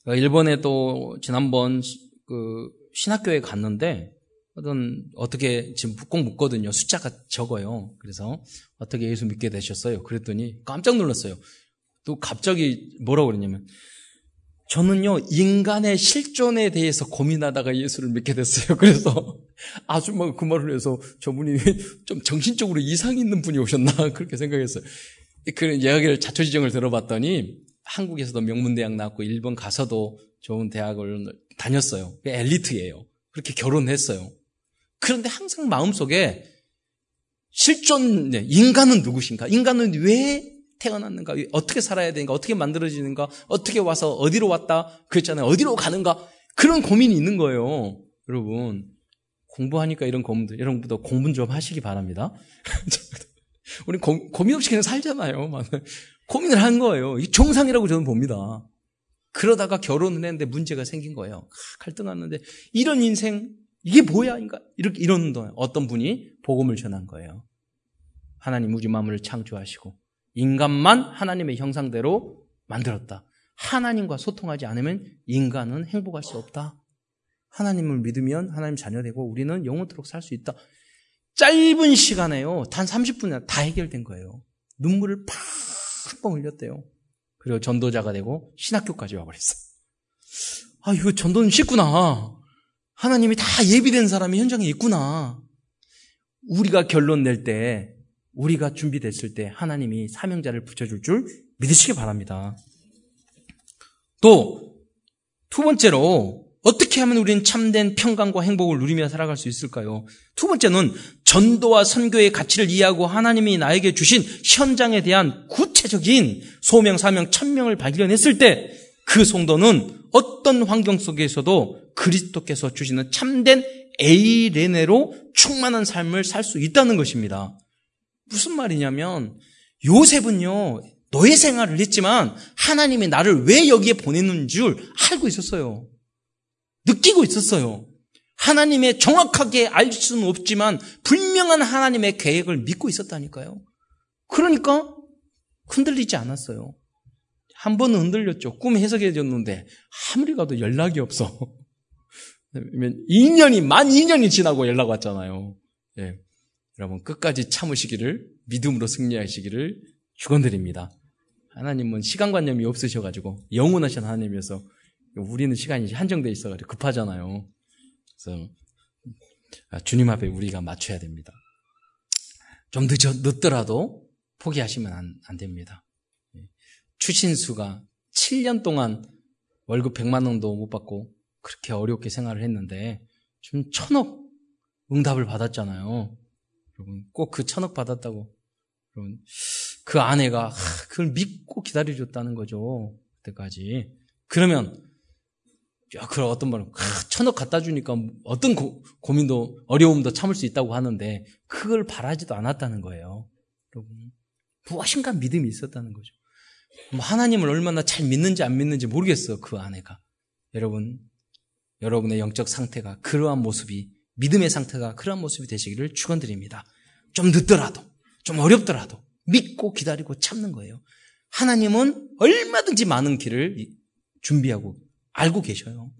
일본에 또 지난번 신학교에 갔는데 어떻게 지금 꼭 묻거든요. 숫자가 적어요. 그래서 어떻게 예수 믿게 되셨어요? 그랬더니 깜짝 놀랐어요. 또 갑자기 뭐라고 그랬냐면 저는요 인간의 실존에 대해서 고민하다가 예수를 믿게 됐어요. 그래서 아주 막 그 말을 해서 저분이 좀 정신적으로 이상이 있는 분이 오셨나 그렇게 생각했어요. 그런 이야기를 자초지종을 들어봤더니 한국에서도 명문대학 나왔고 일본 가서도 좋은 대학을 다녔어요. 엘리트예요. 그렇게 결혼했어요. 그런데 항상 마음속에 실존, 인간은 누구신가? 인간은 왜 태어났는가? 어떻게 살아야 되는가? 어떻게 만들어지는가? 어떻게 와서 어디로 왔다? 그랬잖아요. 어디로 가는가? 그런 고민이 있는 거예요. 여러분, 공부하니까 이런 고민들, 여러분도 공부 좀 하시기 바랍니다. 우리 고민 없이 그냥 살잖아요. 고민을 한 거예요. 이 정상이라고 저는 봅니다. 그러다가 결혼을 했는데 문제가 생긴 거예요. 갈등하는데 이런 인생 이게 뭐야? 이런 어떤 분이 복음을 전한 거예요. 하나님 우주 만물을 창조하시고 인간만 하나님의 형상대로 만들었다. 하나님과 소통하지 않으면 인간은 행복할 수 없다. 하나님을 믿으면 하나님 자녀되고 우리는 영원토록 살 수 있다. 짧은 시간에요. 단 30분에 다 해결된 거예요. 눈물을 팍팍 흘렸대요. 그리고 전도자가 되고 신학교까지 와버렸어. 아, 이거 전도는 쉽구나. 하나님이 다 예비된 사람이 현장에 있구나. 우리가 결론 낼 때, 우리가 준비됐을 때 하나님이 사명자를 붙여줄 줄 믿으시기 바랍니다. 또, 두 번째로 어떻게 하면 우리는 참된 평강과 행복을 누리며 살아갈 수 있을까요? 두 번째는 전도와 선교의 가치를 이해하고 하나님이 나에게 주신 현장에 대한 구체적인 소명, 사명, 천명을 발견했을 때 그 성도는 어떤 환경 속에서도 그리스도께서 주시는 참된 에이레네로 충만한 삶을 살 수 있다는 것입니다. 무슨 말이냐면 요셉은요 노예 생활을 했지만 하나님이 나를 왜 여기에 보내는 줄 알고 있었어요. 느끼고 있었어요. 하나님의 정확하게 알 수는 없지만 분명한 하나님의 계획을 믿고 있었다니까요. 그러니까 흔들리지 않았어요. 한 번은 흔들렸죠. 꿈 해석해 줬는데 아무리 가도 연락이 없어. 2년이 지나고 연락 왔잖아요. 예. 여러분 끝까지 참으시기를 믿음으로 승리하시기를 축원드립니다. 하나님은 시간관념이 없으셔가지고 영원하신 하나님이어서 우리는 시간이 한정되어 있어가지고 급하잖아요. 그래서 주님 앞에 우리가 맞춰야 됩니다. 좀 늦더라도 포기하시면 안 됩니다. 추신수가 7년 동안 월급 100만 원도 못 받고 그렇게 어렵게 생활을 했는데 지금 1000억 응답을 받았잖아요. 여러분 꼭 그 1000억 받았다고 여러분 그 아내가 그걸 믿고 기다려줬다는 거죠. 그때까지. 그러면 그 어떤 말은 1000억 갖다 주니까 어떤 고민도 어려움도 참을 수 있다고 하는데 그걸 바라지도 않았다는 거예요. 여러분 무엇인가 믿음이 있었다는 거죠. 하나님을 얼마나 잘 믿는지 안 믿는지 모르겠어요. 그 아내가. 여러분의 영적 상태가 그러한 모습이 믿음의 상태가 그러한 모습이 되시기를 축원드립니다. 좀 늦더라도 좀 어렵더라도 믿고 기다리고 참는 거예요. 하나님은 얼마든지 많은 길을 준비하고 알고 계셔요.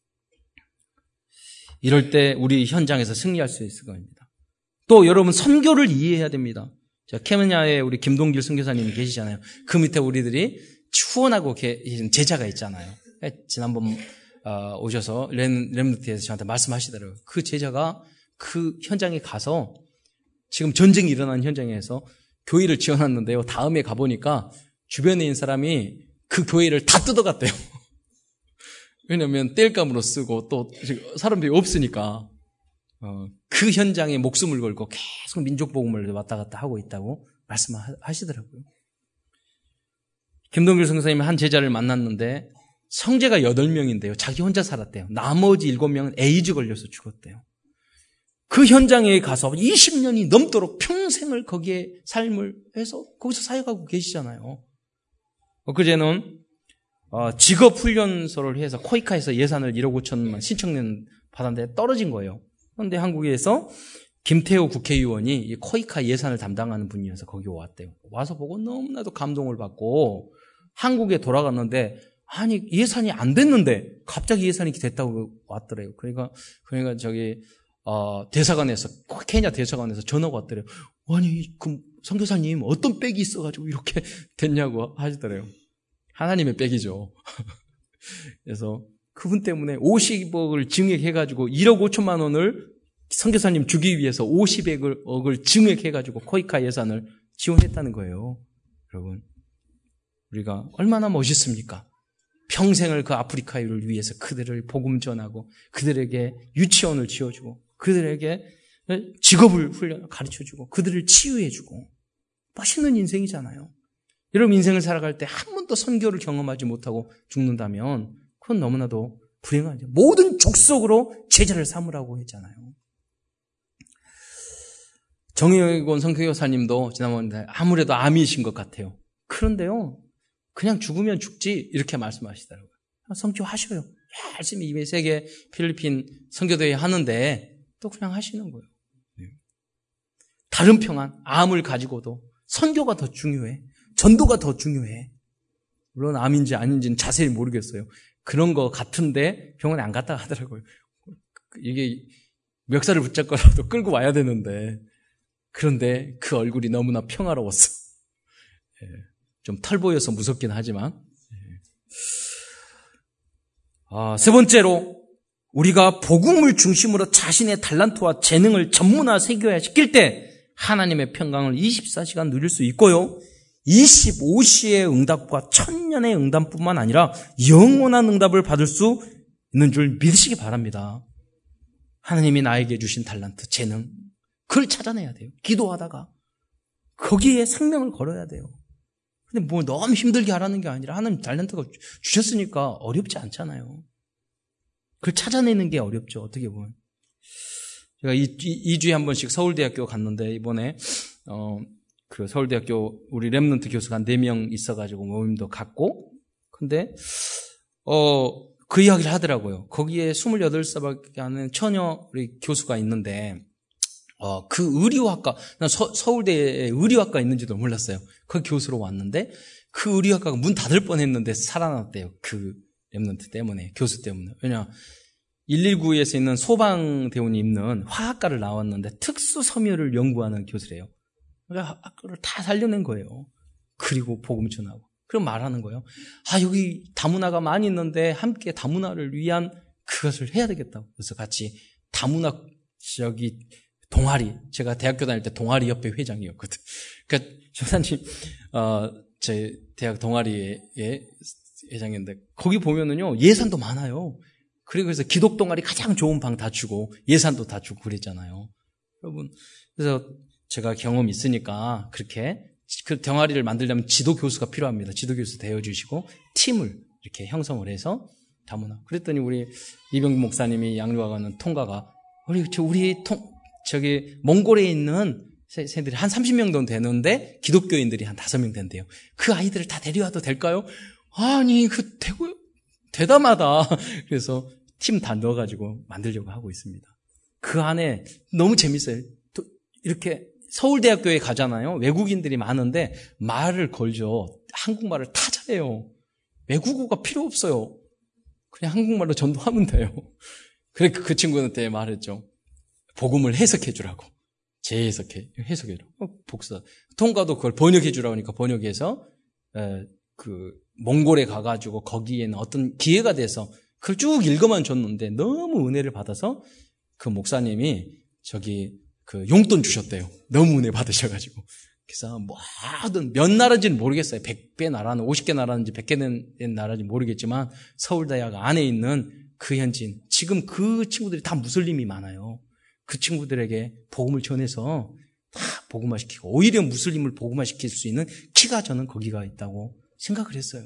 이럴 때 우리 현장에서 승리할 수 있을 겁니다. 또 여러분 선교를 이해해야 됩니다. 자, 케냐에 우리 김동길 선교사님이 계시잖아요. 그 밑에 우리들이 추원하고 계신 제자가 있잖아요. 지난번 오셔서 렘넌트에서 저한테 말씀하시더라고요. 그 제자가 그 현장에 가서 지금 전쟁이 일어난 현장에서 교회를 지어놨는데요. 다음에 가보니까 주변에 있는 사람이 그 교회를 다 뜯어갔대요. 왜냐하면 땔감으로 쓰고 또 사람들이 없으니까 그 현장에 목숨을 걸고 계속 민족복음을 왔다 갔다 하고 있다고 말씀하시더라고요. 김동길 선생님이 한 제자를 만났는데 형제가 8명인데요. 자기 혼자 살았대요. 나머지 7명은 에이즈 걸려서 죽었대요. 그 현장에 가서 20년이 넘도록 평생을 거기에 삶을 해서 거기서 사역하고 계시잖아요. 그제는 직업훈련소를 해서 코이카에서 예산을 1억 5천만 신청년 받았는데 떨어진 거예요. 그런데 한국에서 김태호 국회의원이 이 코이카 예산을 담당하는 분이어서 거기 왔대요. 와서 보고 너무나도 감동을 받고 한국에 돌아갔는데 아니, 예산이 안 됐는데, 갑자기 예산이 됐다고 왔더래요. 그러니까 대사관에서, 케냐 대사관에서 전화가 왔더래요. 아니, 그 선교사님, 어떤 백이 있어가지고 이렇게 됐냐고 하시더래요. 하나님의 백이죠. 그래서 그분 때문에 50억을 증액해가지고 1억 5천만 원을 선교사님 주기 위해서 50억을 증액해가지고 코이카 예산을 지원했다는 거예요. 여러분, 우리가 얼마나 멋있습니까? 평생을 그 아프리카를 위해서 그들을 복음 전하고 그들에게 유치원을 지어주고 그들에게 직업을 가르쳐주고 그들을 치유해주고 멋있는 인생이잖아요. 여러분, 인생을 살아갈 때 한 번도 선교를 경험하지 못하고 죽는다면 그건 너무나도 불행하죠. 모든 족속으로 제자를 삼으라고 했잖아요. 정의원 선교사님도 지난번에 아무래도 암이신 것 같아요. 그런데요, 그냥 죽으면 죽지 이렇게 말씀하시더라고요. 선교하셔요. 열심히 세계 필리핀 선교대회 하는데 또 그냥 하시는 거예요. 다른 평안, 암을 가지고도 선교가 더 중요해. 전도가 더 중요해. 물론 암인지 아닌지는 자세히 모르겠어요. 그런 거 같은데 병원에 안 갔다 하더라고요. 이게 멱살을 붙잡고라도 끌고 와야 되는데, 그런데 그 얼굴이 너무나 평화로웠어. 좀 털 보여서 무섭긴 하지만. 세 번째로, 우리가 복음을 중심으로 자신의 달란트와 재능을 전문화 세계화시킬 때 하나님의 평강을 24시간 누릴 수 있고요. 25시의 응답과 1000년의 응답뿐만 아니라 영원한 응답을 받을 수 있는 줄 믿으시기 바랍니다. 하나님이 나에게 주신 달란트, 재능, 그걸 찾아내야 돼요. 기도하다가 거기에 생명을 걸어야 돼요. 근데 뭐 너무 힘들게 하라는 게 아니라 하나님 달란트가 주셨으니까 어렵지 않잖아요. 그걸 찾아내는 게 어렵죠. 어떻게 보면. 제가 2주에 한 번씩 서울대학교 갔는데 이번에 그 서울대학교 우리 랩런트 교수가 한 4명 있어가지고 모임도 갔고, 근데 그 이야기를 하더라고요. 거기에 28살밖에 안 되는 처녀 우리 교수가 있는데 그 의료학과, 난 서울대에 의료학과 있는지도 몰랐어요. 그 교수로 왔는데 그 의료학과가 문 닫을 뻔했는데 살아났대요. 그 랩런트 때문에, 교수 때문에. 왜냐 119에서 있는 소방대원이 입는 화학과를 나왔는데 특수섬유를 연구하는 교수래요. 그러니까 학교를 다 살려낸 거예요. 그리고 복음 전하고. 그럼 말하는 거예요. 여기 다문화가 많이 있는데 함께 다문화를 위한 그것을 해야 되겠다고. 그래서 같이 다문화 동아리, 제가 대학교 다닐 때 동아리 협회 회장이었거든. 그러니까 조사님, 제 대학 동아리의 회장인데 거기 보면은요 예산도 많아요. 그래서 기독 동아리 가장 좋은 방 다 주고 예산도 다 주고 그랬잖아요. 여러분, 그래서 제가 경험이 있으니까 그렇게 그 동아리를 만들려면 지도 교수가 필요합니다. 지도 교수 대여주시고 팀을 이렇게 형성을 해서 다문화. 그랬더니 우리 이병규 목사님이 양로하는 통가가 저기 몽골에 있는 새들이 한 30명 정도 되는데 기독교인들이 한 5명 된대요. 그 아이들을 다 데려와도 될까요? 아니, 대담하다. 그래서 팀 다 넣어가지고 만들려고 하고 있습니다. 그 안에 너무 재밌어요. 이렇게 서울대학교에 가잖아요. 외국인들이 많은데 말을 걸죠. 한국말을 다 잘해요. 외국어가 필요 없어요. 그냥 한국말로 전도하면 돼요. 그래 그 친구한테 말했죠. 복음을 해석해 주라고. 해석해주라고. 복사. 통과도 그걸 번역해 주라고 하니까 번역해서 그 몽골에 가가지고 거기에는 어떤 기회가 돼서 그걸 쭉 읽어만 줬는데 너무 은혜를 받아서 그 목사님이 그 용돈 주셨대요. 너무 은혜 받으셔가지고. 그래서 모든 몇 나라인지는 모르겠어요. 100개 나라는 50개 나라인지 100개 된 나라인지 모르겠지만 서울대학 안에 있는 그 현지인, 지금 그 친구들이 다 무슬림이 많아요. 그 친구들에게 복음을 전해서 다 복음화시키고 오히려 무슬림을 복음화시킬 수 있는 키가 저는 거기가 있다고 생각을 했어요.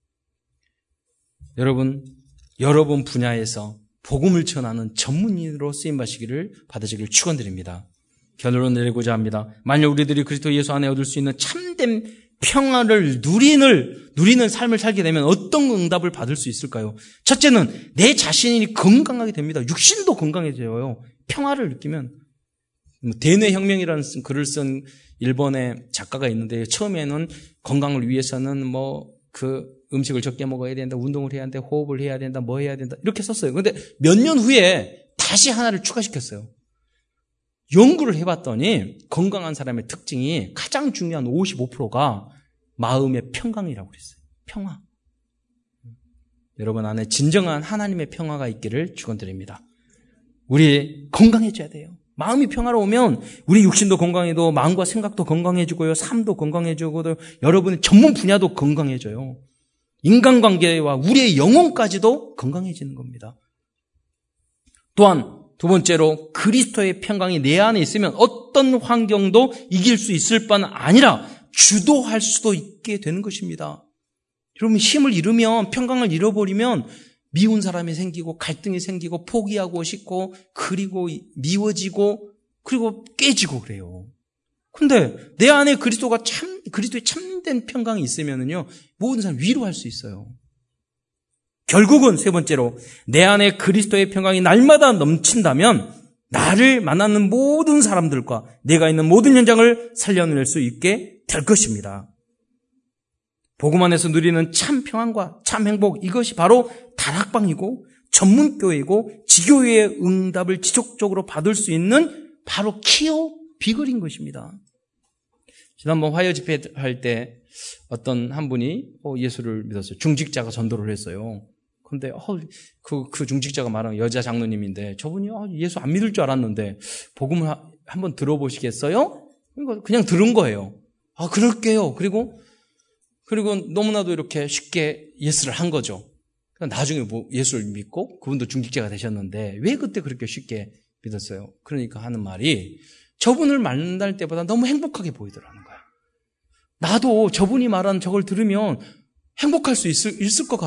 여러분 분야에서 복음을 전하는 전문인으로 쓰임받으시기를 축원드립니다. 결론을 내리고자 합니다. 만약 우리들이 그리스도 예수 안에 얻을 수 있는 참된 평화를 누리는 삶을 살게 되면 어떤 응답을 받을 수 있을까요? 첫째는 내 자신이 건강하게 됩니다. 육신도 건강해져요. 평화를 느끼면. 대뇌혁명이라는 글을 쓴 일본의 작가가 있는데 처음에는 건강을 위해서는 그 음식을 적게 먹어야 된다, 운동을 해야 된다, 호흡을 해야 된다, 뭐 해야 된다 이렇게 썼어요. 그런데 몇 년 후에 다시 하나를 추가시켰어요. 연구를 해봤더니 건강한 사람의 특징이 가장 중요한 55%가 마음의 평강이라고 그랬어요. 평화. 여러분 안에 진정한 하나님의 평화가 있기를 축원드립니다. 우리 건강해져야 돼요. 마음이 평화로우면 우리 육신도 건강해도 마음과 생각도 건강해지고요. 삶도 건강해지고 여러분의 전문 분야도 건강해져요. 인간관계와 우리의 영혼까지도 건강해지는 겁니다. 또한 두 번째로 그리스도의 평강이 내 안에 있으면 어떤 환경도 이길 수 있을 뿐 아니라 주도할 수도 있게 되는 것입니다. 여러분 힘을 잃으면 평강을 잃어버리면 미운 사람이 생기고 갈등이 생기고 포기하고 싶고 그리고 미워지고 그리고 깨지고 그래요. 근데 내 안에 그리스도의 참된 평강이 있으면은요 모든 사람 위로할 수 있어요. 결국은 세 번째로 내 안에 그리스도의 평강이 날마다 넘친다면 나를 만나는 모든 사람들과 내가 있는 모든 현장을 살려낼 수 있게 될 것입니다. 복음 안에서 누리는 참 평안과 참 행복, 이것이 바로 다락방이고 전문교회이고 지교회의 응답을 지속적으로 받을 수 있는 바로 키어 비결인 것입니다. 지난번 화요 집회할 때 어떤 한 분이 예수를 믿었어요. 중직자가 전도를 했어요. 근데 그 중직자가 말하는 여자 장로님인데 저분이 예수 안 믿을 줄 알았는데 복음을 한번 들어보시겠어요? 그냥 들은 거예요. 그럴게요. 그리고 너무나도 이렇게 쉽게 예스를 한 거죠. 나중에 예수를 믿고 그분도 중직자가 되셨는데 왜 그때 그렇게 쉽게 믿었어요? 그러니까 하는 말이 저분을 만날 때보다 너무 행복하게 보이더라는 거야. 나도 저분이 말한 저걸 들으면 행복할 수 있을 것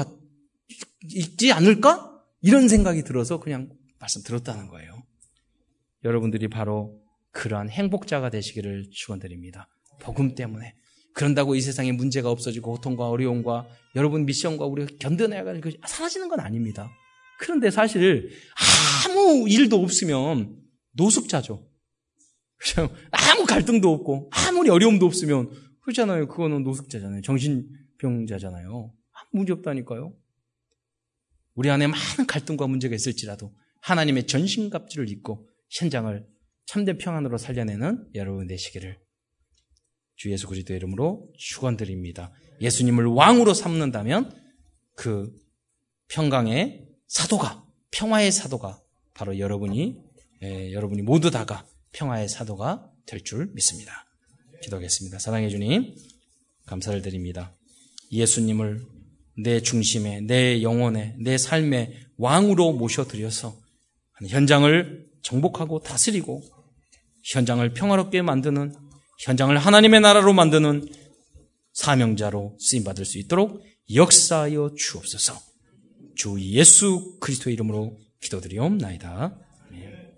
있지 않을까? 이런 생각이 들어서 그냥 말씀 들었다는 거예요. 여러분들이 바로 그러한 행복자가 되시기를 축원드립니다. 복음 때문에. 그런다고 이 세상에 문제가 없어지고 고통과 어려움과 여러분 미션과 우리가 견뎌내야 것이 사라지는 건 아닙니다. 그런데 사실 아무 일도 없으면 노숙자죠. 그렇죠? 아무 갈등도 없고 아무리 어려움도 없으면 그렇잖아요. 그거는 노숙자잖아요. 정신병자잖아요. 아무 문제 없다니까요. 우리 안에 많은 갈등과 문제가 있을지라도 하나님의 전신갑주를 입고 현장을 참된 평안으로 살려내는 여러분 되시기를 주 예수 그리스도의 이름으로 축원드립니다. 예수님을 왕으로 삼는다면 그 평강의 사도가, 평화의 사도가 바로 여러분이 모두 다가 평화의 사도가 될 줄 믿습니다. 기도하겠습니다. 사랑해 주님, 감사를 드립니다. 예수님을 내 중심에, 내 영혼에, 내 삶의 왕으로 모셔드려서 현장을 정복하고 다스리고 현장을 평화롭게 만드는, 현장을 하나님의 나라로 만드는 사명자로 쓰임받을 수 있도록 역사하여 주옵소서. 주 예수 그리스도의 이름으로 기도드리옵나이다. 아멘.